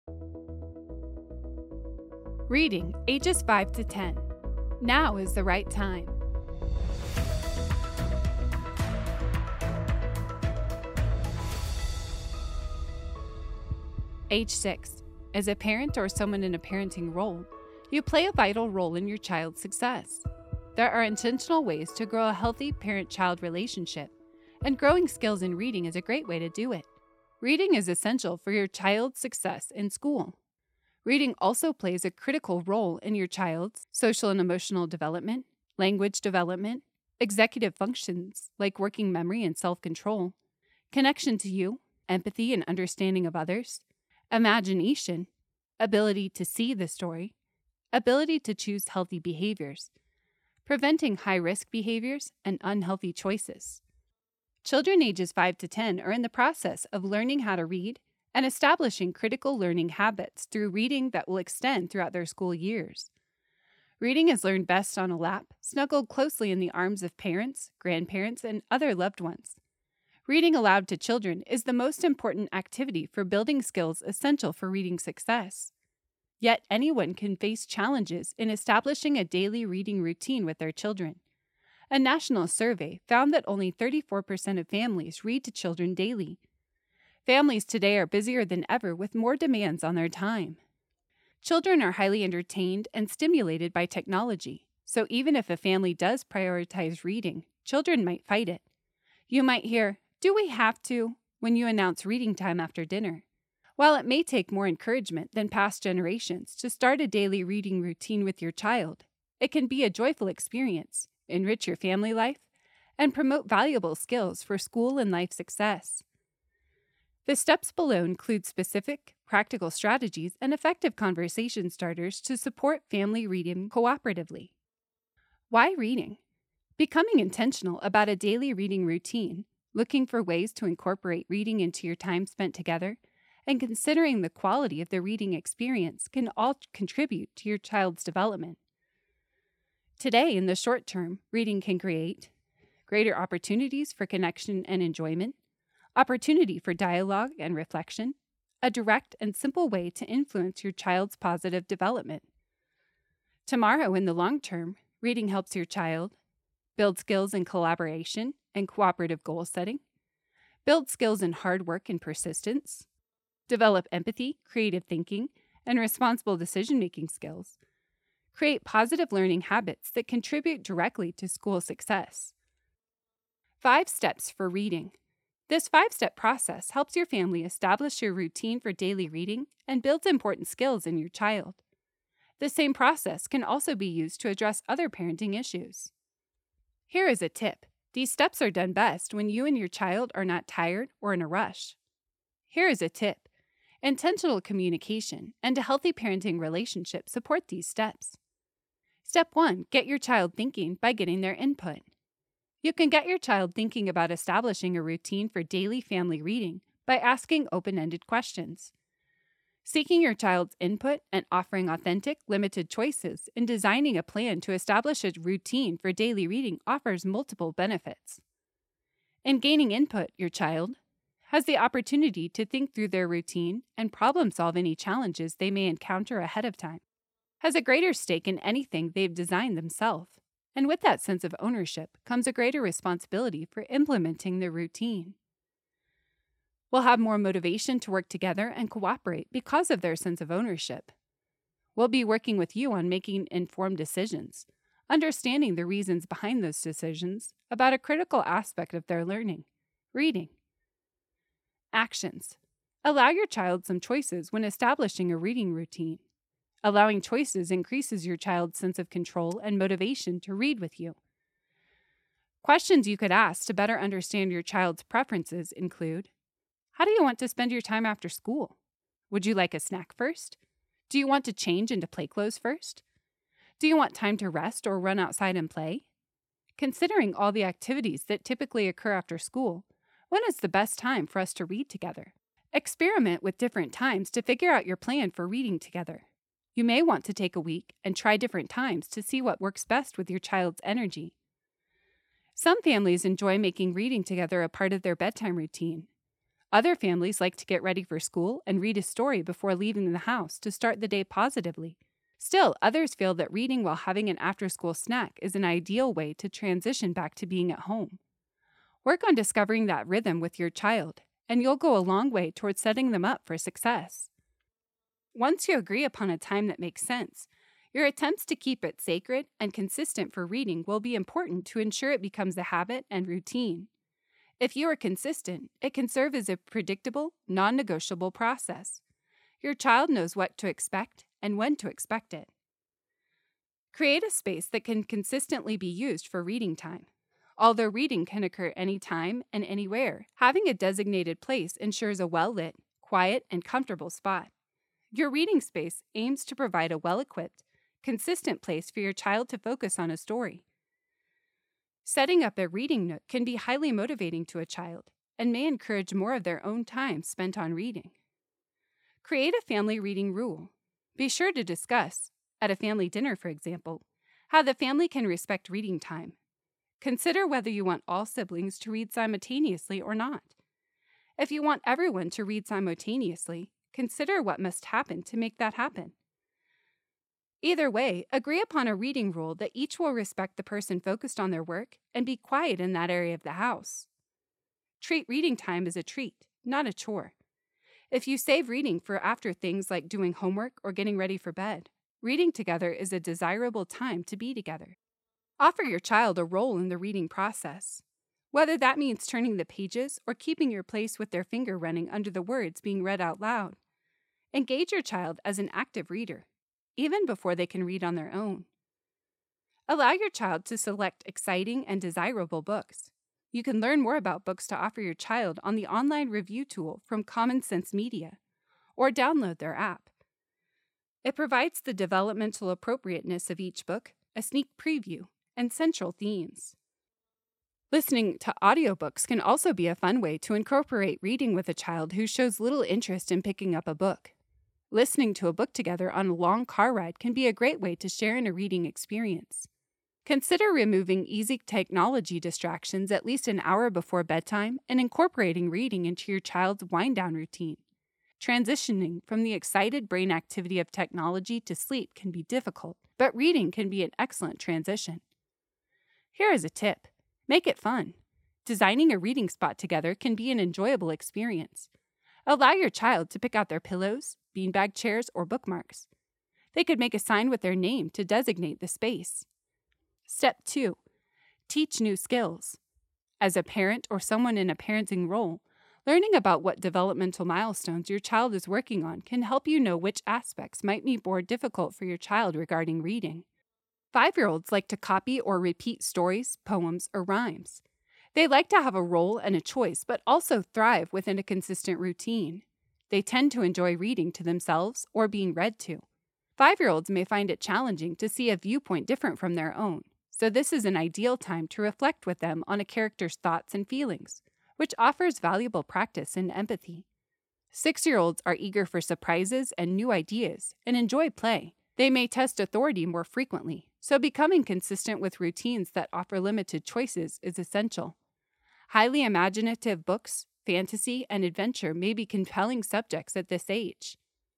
Reading ages 5 to 10. Now is the right time. Age 6. As a parent or someone in a parenting role, you play a vital role in your child's success. There are intentional ways to grow a healthy parent-child relationship, and growing skills in reading is a great way to do it. Reading is essential for your child's success in school. Reading also plays a critical role in your child's social and emotional development, language development, executive functions like working memory and self-control, connection to you, empathy and understanding of others, imagination, ability to see the story, ability to choose healthy behaviors, preventing high-risk behaviors and unhealthy choices. Children ages 5 to 10 are in the process of learning how to read and establishing critical learning habits through reading that will extend throughout their school years. Reading is learned best on a lap, snuggled closely in the arms of parents, grandparents, and other loved ones. Reading aloud to children is the most important activity for building skills essential for reading success. Yet anyone can face challenges in establishing a daily reading routine with their children. A national survey found that only 34% of families read to children daily. Families today are busier than ever with more demands on their time. Children are highly entertained and stimulated by technology, so even if a family does prioritize reading, children might fight it. You might hear, "Do we have to?" when you announce reading time after dinner. While it may take more encouragement than past generations to start a daily reading routine with your child, it can be a joyful experience, enrich your family life, and promote valuable skills for school and life success. The steps below include specific, practical strategies and effective conversation starters to support family reading cooperatively. Why reading? Becoming intentional about a daily reading routine, looking for ways to incorporate reading into your time spent together, and considering the quality of the reading experience can all contribute to your child's development. Today, in the short term, reading can create greater opportunities for connection and enjoyment, opportunity for dialogue and reflection, a direct and simple way to influence your child's positive development. Tomorrow, in the long term, reading helps your child build skills in collaboration and cooperative goal setting, build skills in hard work and persistence, develop empathy, creative thinking, and responsible decision-making skills, create positive learning habits that contribute directly to school success. 5 steps for reading. This 5-step process helps your family establish your routine for daily reading and builds important skills in your child. The same process can also be used to address other parenting issues. Here is a tip. These steps are done best when you and your child are not tired or in a rush. Here is a tip. Intentional communication and a healthy parenting relationship support these steps. Step 1. Get your child thinking by getting their input. You can get your child thinking about establishing a routine for daily family reading by asking open-ended questions. Seeking your child's input and offering authentic, limited choices in designing a plan to establish a routine for daily reading offers multiple benefits. In gaining input, your child has the opportunity to think through their routine and problem-solve any challenges they may encounter ahead of time, has a greater stake in anything they've designed themselves. And with that sense of ownership comes a greater responsibility for implementing the routine. We'll have more motivation to work together and cooperate because of their sense of ownership. We'll be working with you on making informed decisions, understanding the reasons behind those decisions about a critical aspect of their learning, reading. Actions. Allow your child some choices when establishing a reading routine. Allowing choices increases your child's sense of control and motivation to read with you. Questions you could ask to better understand your child's preferences include: how do you want to spend your time after school? Would you like a snack first? Do you want to change into play clothes first? Do you want time to rest or run outside and play? Considering all the activities that typically occur after school, when is the best time for us to read together? Experiment with different times to figure out your plan for reading together. You may want to take a week and try different times to see what works best with your child's energy. Some families enjoy making reading together a part of their bedtime routine. Other families like to get ready for school and read a story before leaving the house to start the day positively. Still, others feel that reading while having an after-school snack is an ideal way to transition back to being at home. Work on discovering that rhythm with your child, and you'll go a long way towards setting them up for success. Once you agree upon a time that makes sense, your attempts to keep it sacred and consistent for reading will be important to ensure it becomes a habit and routine. If you are consistent, it can serve as a predictable, non-negotiable process. Your child knows what to expect and when to expect it. Create a space that can consistently be used for reading time. Although reading can occur anytime and anywhere, having a designated place ensures a well-lit, quiet, and comfortable spot. Your reading space aims to provide a well-equipped, consistent place for your child to focus on a story. Setting up a reading nook can be highly motivating to a child and may encourage more of their own time spent on reading. Create a family reading rule. Be sure to discuss, at a family dinner for example, how the family can respect reading time. Consider whether you want all siblings to read simultaneously or not. If you want everyone to read simultaneously, consider what must happen to make that happen. Either way, agree upon a reading rule that each will respect the person focused on their work and be quiet in that area of the house. Treat reading time as a treat, not a chore. If you save reading for after things like doing homework or getting ready for bed, reading together is a desirable time to be together. Offer your child a role in the reading process. Whether that means turning the pages or keeping your place with their finger running under the words being read out loud. Engage your child as an active reader, even before they can read on their own. Allow your child to select exciting and desirable books. You can learn more about books to offer your child on the online review tool from Common Sense Media, or download their app. It provides the developmental appropriateness of each book, a sneak preview, and central themes. Listening to audiobooks can also be a fun way to incorporate reading with a child who shows little interest in picking up a book. Listening to a book together on a long car ride can be a great way to share in a reading experience. Consider removing easy technology distractions at least an hour before bedtime and incorporating reading into your child's wind-down routine. Transitioning from the excited brain activity of technology to sleep can be difficult, but reading can be an excellent transition. Here is a tip. Make it fun. Designing a reading spot together can be an enjoyable experience. Allow your child to pick out their pillows, beanbag chairs, or bookmarks. They could make a sign with their name to designate the space. Step 2. Teach new skills. As a parent or someone in a parenting role, learning about what developmental milestones your child is working on can help you know which aspects might be more difficult for your child regarding reading. 5-year-olds like to copy or repeat stories, poems, or rhymes. They like to have a role and a choice, but also thrive within a consistent routine. They tend to enjoy reading to themselves or being read to. 5-year-olds may find it challenging to see a viewpoint different from their own, so this is an ideal time to reflect with them on a character's thoughts and feelings, which offers valuable practice in empathy. 6-year-olds are eager for surprises and new ideas and enjoy play. They may test authority more frequently, so becoming consistent with routines that offer limited choices is essential. Highly imaginative books, fantasy, and adventure may be compelling subjects at this age.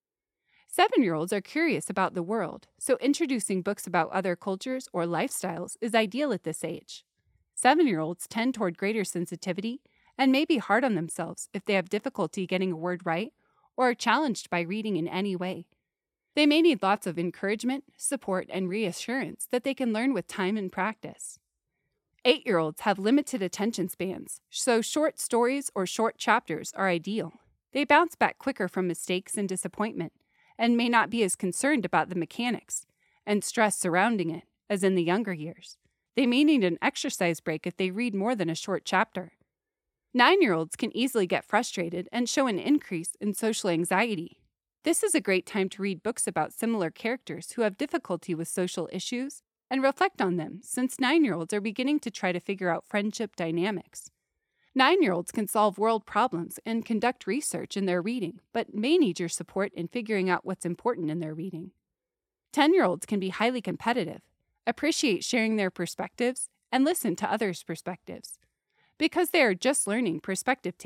7-year-olds are curious about the world, so introducing books about other cultures or lifestyles is ideal at this age. 7-year-olds tend toward greater sensitivity and may be hard on themselves if they have difficulty getting a word right or are challenged by reading in any way. They may need lots of encouragement, support, and reassurance that they can learn with time and practice. 8-year-olds have limited attention spans, so short stories or short chapters are ideal. They bounce back quicker from mistakes and disappointment, and may not be as concerned about the mechanics and stress surrounding it as in the younger years. They may need an exercise break if they read more than a short chapter. 9-year-olds can easily get frustrated and show an increase in social anxiety. This is a great time to read books about similar characters who have difficulty with social issues and reflect on them, since 9-year-olds are beginning to try to figure out friendship dynamics. 9-year-olds can solve world problems and conduct research in their reading, but may need your support in figuring out what's important in their reading. 10-year-olds can be highly competitive, appreciate sharing their perspectives, and listen to others' perspectives. Because they are just learning perspective taking,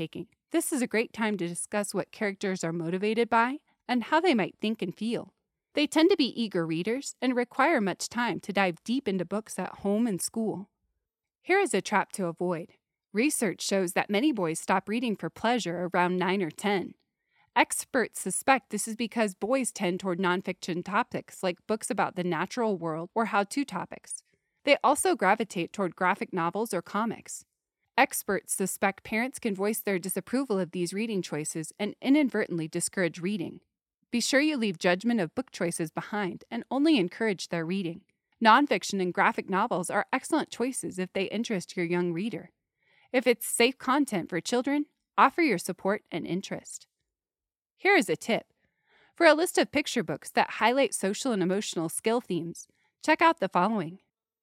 This is a great time to discuss what characters are motivated by and how they might think and feel. They tend to be eager readers and require much time to dive deep into books at home and school. Here is a trap to avoid. Research shows that many boys stop reading for pleasure around 9 or 10. Experts suspect this is because boys tend toward nonfiction topics like books about the natural world or how-to topics. They also gravitate toward graphic novels or comics. Experts suspect parents can voice their disapproval of these reading choices and inadvertently discourage reading. Be sure you leave judgment of book choices behind and only encourage their reading. Nonfiction and graphic novels are excellent choices if they interest your young reader. If it's safe content for children, offer your support and interest. Here is a tip. For a list of picture books that highlight social and emotional skill themes, check out the following.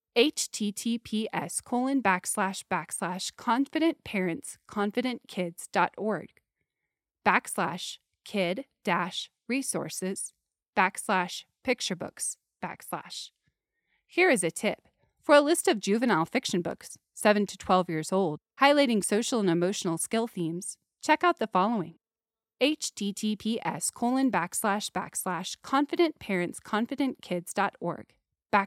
https://confidentparentsconfidentkids.org /kid-resources/picturebooks/. Here is a tip. For a list of juvenile fiction books, 7 to 12 years old, highlighting social and emotional skill themes, check out the following. https://confidentparentsconfidentkids.org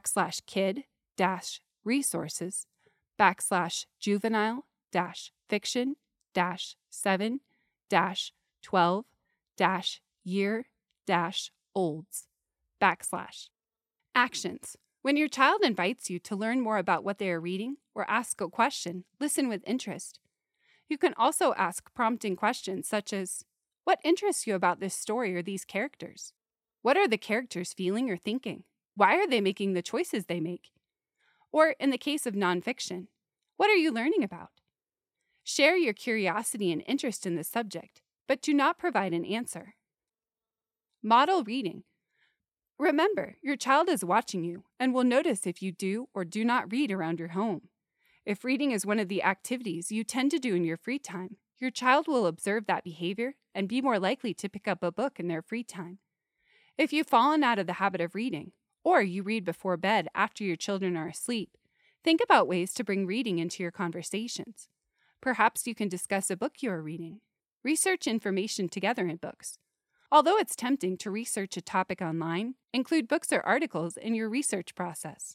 /kid-resources/juvenile-fiction-7-12-year-olds / Actions. When your child invites you to learn more about what they are reading or ask a question, listen with interest. You can also ask prompting questions such as, what interests you about this story or these characters? What are the characters feeling or thinking? Why are they making the choices they make? Or, in the case of nonfiction, what are you learning about? Share your curiosity and interest in the subject, but do not provide an answer. Model reading. Remember, your child is watching you and will notice if you do or do not read around your home. If reading is one of the activities you tend to do in your free time, your child will observe that behavior and be more likely to pick up a book in their free time. If you've fallen out of the habit of reading, or you read before bed after your children are asleep, think about ways to bring reading into your conversations. Perhaps you can discuss a book you are reading. Research information together in books. Although it's tempting to research a topic online, include books or articles in your research process.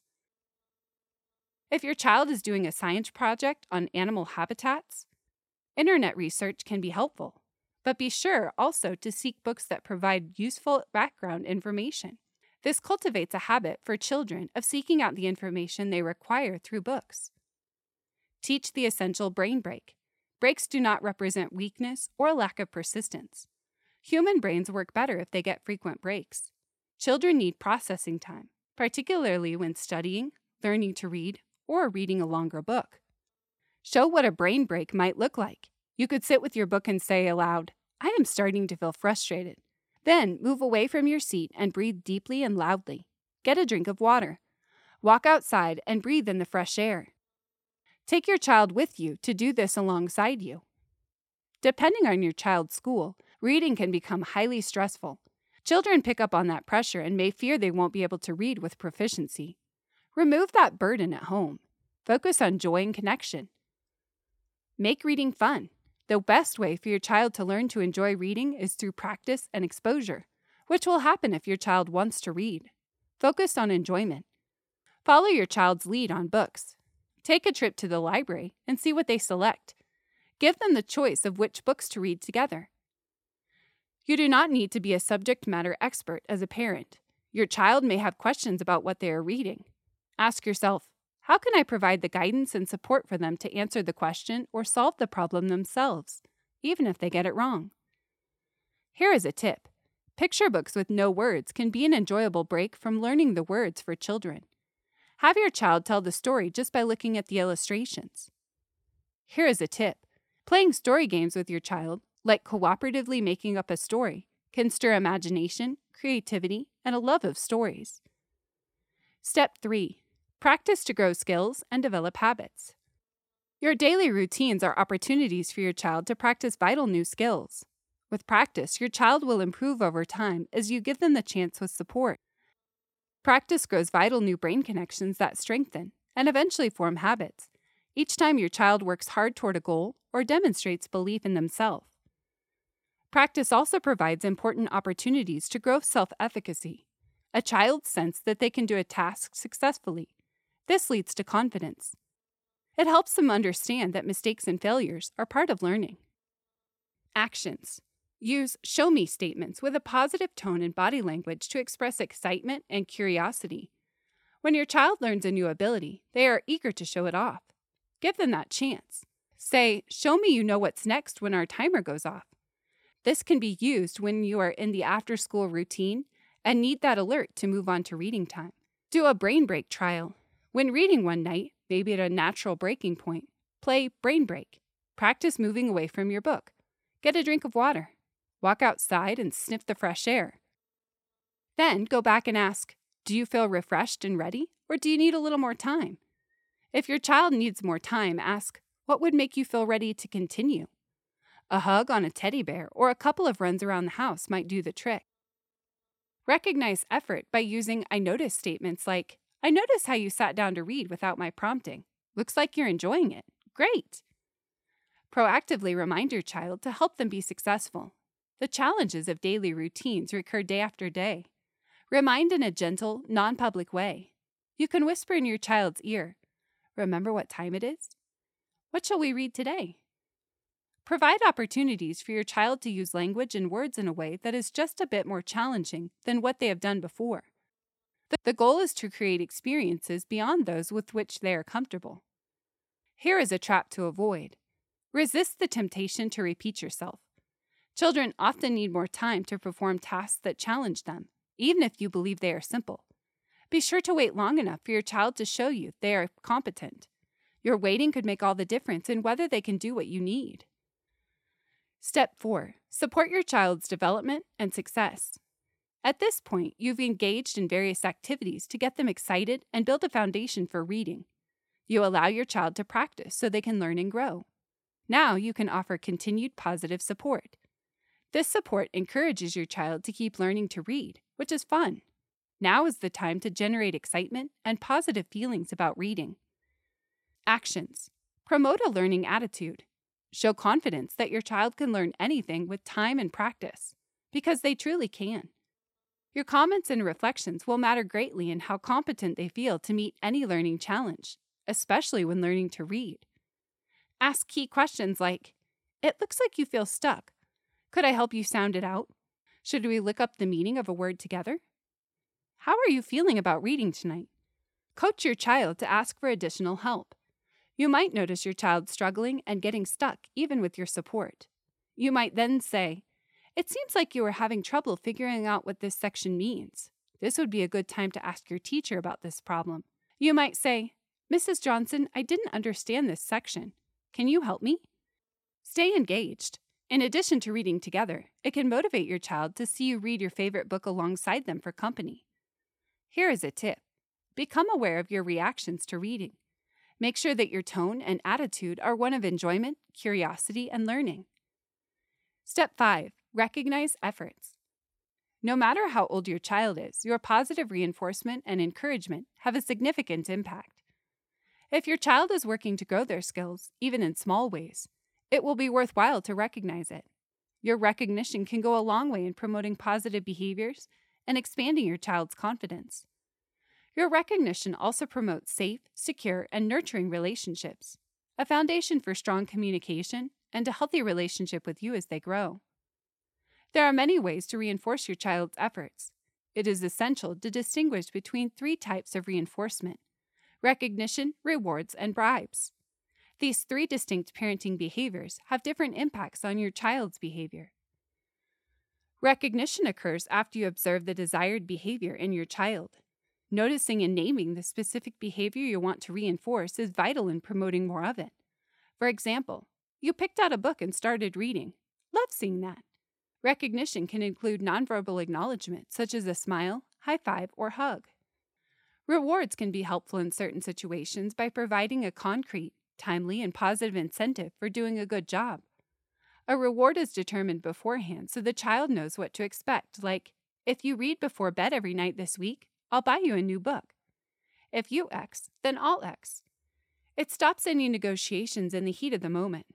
If your child is doing a science project on animal habitats, internet research can be helpful, but be sure also to seek books that provide useful background information. This cultivates a habit for children of seeking out the information they require through books. Teach the essential brain break. Breaks do not represent weakness or lack of persistence. Human brains work better if they get frequent breaks. Children need processing time, particularly when studying, learning to read, or reading a longer book. Show what a brain break might look like. You could sit with your book and say aloud, "I am starting to feel frustrated." Then move away from your seat and breathe deeply and loudly. Get a drink of water. Walk outside and breathe in the fresh air. Take your child with you to do this alongside you. Depending on your child's school, reading can become highly stressful. Children pick up on that pressure and may fear they won't be able to read with proficiency. Remove that burden at home. Focus on joy and connection. Make reading fun. The best way for your child to learn to enjoy reading is through practice and exposure, which will happen if your child wants to read. Focus on enjoyment. Follow your child's lead on books. Take a trip to the library and see what they select. Give them the choice of which books to read together. You do not need to be a subject matter expert as a parent. Your child may have questions about what they are reading. Ask yourself, how can I provide the guidance and support for them to answer the question or solve the problem themselves, even if they get it wrong? Here is a tip. Picture books with no words can be an enjoyable break from learning the words for children. Have your child tell the story just by looking at the illustrations. Here is a tip. Playing story games with your child, like cooperatively making up a story, can stir imagination, creativity, and a love of stories. Step 3. Practice to grow skills and develop habits. Your daily routines are opportunities for your child to practice vital new skills. With practice, your child will improve over time as you give them the chance with support. Practice grows vital new brain connections that strengthen and eventually form habits, each time your child works hard toward a goal or demonstrates belief in themselves. Practice also provides important opportunities to grow self-efficacy. A child's sense that they can do a task successfully. This leads to confidence. It helps them understand that mistakes and failures are part of learning. Actions. Use show me statements with a positive tone and body language to express excitement and curiosity. When your child learns a new ability, they are eager to show it off. Give them that chance. Say, show me you know what's next when our timer goes off. This can be used when you are in the after-school routine and need that alert to move on to reading time. Do a brain break trial. When reading one night, maybe at a natural breaking point, play brain break. Practice moving away from your book. Get a drink of water. Walk outside and sniff the fresh air. Then go back and ask, do you feel refreshed and ready, or do you need a little more time? If your child needs more time, ask, what would make you feel ready to continue? A hug on a teddy bear or a couple of runs around the house might do the trick. Recognize effort by using I notice statements like, I notice how you sat down to read without my prompting. Looks like you're enjoying it. Great! Proactively remind your child to help them be successful. The challenges of daily routines recur day after day. Remind in a gentle, non-public way. You can whisper in your child's ear, remember what time it is? What shall we read today? Provide opportunities for your child to use language and words in a way that is just a bit more challenging than what they have done before. The goal is to create experiences beyond those with which they are comfortable. Here is a trap to avoid. Resist the temptation to repeat yourself. Children often need more time to perform tasks that challenge them, even if you believe they are simple. Be sure to wait long enough for your child to show you they are competent. Your waiting could make all the difference in whether they can do what you need. Step 4. Support your child's development and success. At this point, you've engaged in various activities to get them excited and build a foundation for reading. You allow your child to practice so they can learn and grow. Now you can offer continued positive support. This support encourages your child to keep learning to read, which is fun. Now is the time to generate excitement and positive feelings about reading. Actions. Promote a learning attitude. Show confidence that your child can learn anything with time and practice, because they truly can. Your comments and reflections will matter greatly in how competent they feel to meet any learning challenge, especially when learning to read. Ask key questions like, it looks like you feel stuck. Could I help you sound it out? Should we look up the meaning of a word together? How are you feeling about reading tonight? Coach your child to ask for additional help. You might notice your child struggling and getting stuck even with your support. You might then say, it seems like you are having trouble figuring out what this section means. This would be a good time to ask your teacher about this problem. You might say, Mrs. Johnson, I didn't understand this section. Can you help me? Stay engaged. In addition to reading together, it can motivate your child to see you read your favorite book alongside them for company. Here is a tip. Become aware of your reactions to reading. Make sure that your tone and attitude are one of enjoyment, curiosity, and learning. Step 5. Recognize efforts. No matter how old your child is, your positive reinforcement and encouragement have a significant impact. If your child is working to grow their skills, even in small ways, it will be worthwhile to recognize it. Your recognition can go a long way in promoting positive behaviors and expanding your child's confidence. Your recognition also promotes safe, secure, and nurturing relationships, a foundation for strong communication and a healthy relationship with you as they grow. There are many ways to reinforce your child's efforts. It is essential to distinguish between 3 types of reinforcement: recognition, rewards, and bribes. These 3 distinct parenting behaviors have different impacts on your child's behavior. Recognition occurs after you observe the desired behavior in your child. Noticing and naming the specific behavior you want to reinforce is vital in promoting more of it. For example, you picked out a book and started reading. Love seeing that. Recognition can include nonverbal acknowledgement, such as a smile, high five, or hug. Rewards can be helpful in certain situations by providing a concrete, timely, and positive incentive for doing a good job. A reward is determined beforehand so the child knows what to expect, like, if you read before bed every night this week, I'll buy you a new book. If you X, then I'll X. It stops any negotiations in the heat of the moment.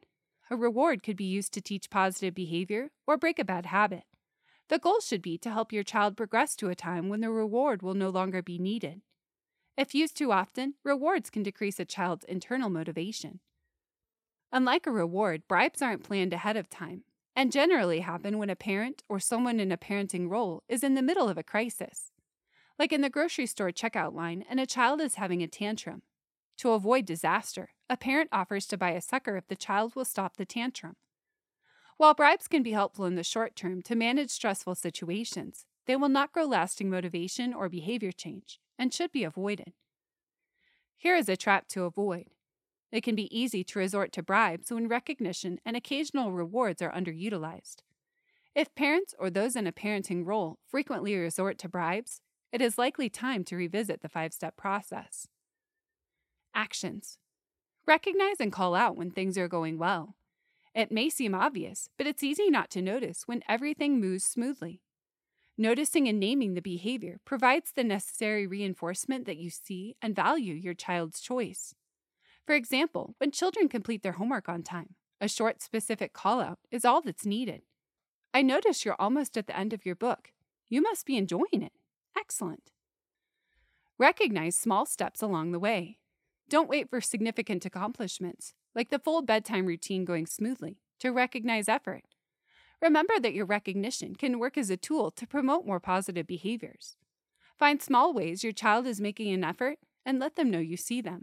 a reward could be used to teach positive behavior or break a bad habit. The goal should be to help your child progress to a time when the reward will no longer be needed. If used too often, rewards can decrease a child's internal motivation. Unlike a reward, bribes aren't planned ahead of time and generally happen when a parent or someone in a parenting role is in the middle of a crisis, like in the grocery store checkout line and a child is having a tantrum. To avoid disaster, a parent offers to buy a sucker if the child will stop the tantrum. While bribes can be helpful in the short term to manage stressful situations, they will not grow lasting motivation or behavior change and should be avoided. Here is a trap to avoid. It can be easy to resort to bribes when recognition and occasional rewards are underutilized. If parents or those in a parenting role frequently resort to bribes, it is likely time to revisit the 5-step process. Actions. Recognize and call out when things are going well. It may seem obvious, but it's easy not to notice when everything moves smoothly. Noticing and naming the behavior provides the necessary reinforcement that you see and value your child's choice. For example, when children complete their homework on time, a short, specific call-out is all that's needed. I notice you're almost at the end of your book. You must be enjoying it. Excellent. Recognize small steps along the way. Don't wait for significant accomplishments, like the full bedtime routine going smoothly, to recognize effort. Remember that your recognition can work as a tool to promote more positive behaviors. Find small ways your child is making an effort and let them know you see them.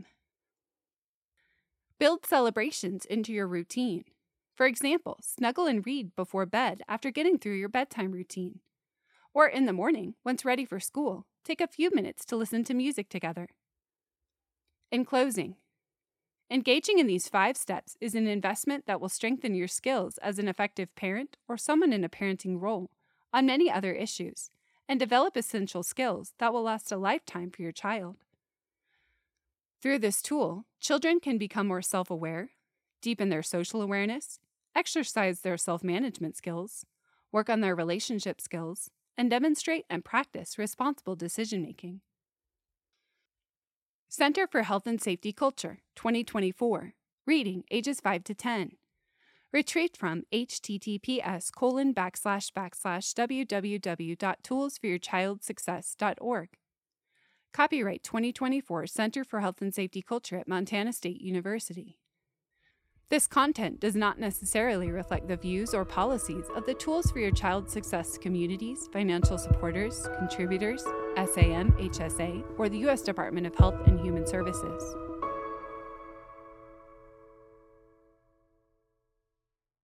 Build celebrations into your routine. For example, snuggle and read before bed after getting through your bedtime routine. Or in the morning, once ready for school, take a few minutes to listen to music together. In closing, engaging in these 5 steps is an investment that will strengthen your skills as an effective parent or someone in a parenting role on many other issues and develop essential skills that will last a lifetime for your child. Through this tool, children can become more self-aware, deepen their social awareness, exercise their self-management skills, work on their relationship skills, and demonstrate and practice responsible decision-making. Center for Health and Safety Culture, 2024. Reading, ages 5 to 10. Retrieved from https://www.toolsforyourchildsuccess.org. Copyright 2024 Center for Health and Safety Culture at Montana State University. This content does not necessarily reflect the views or policies of the Tools for Your Child Success communities, financial supporters, contributors, SAM, HSA, or the U.S. Department of Health and Human Services.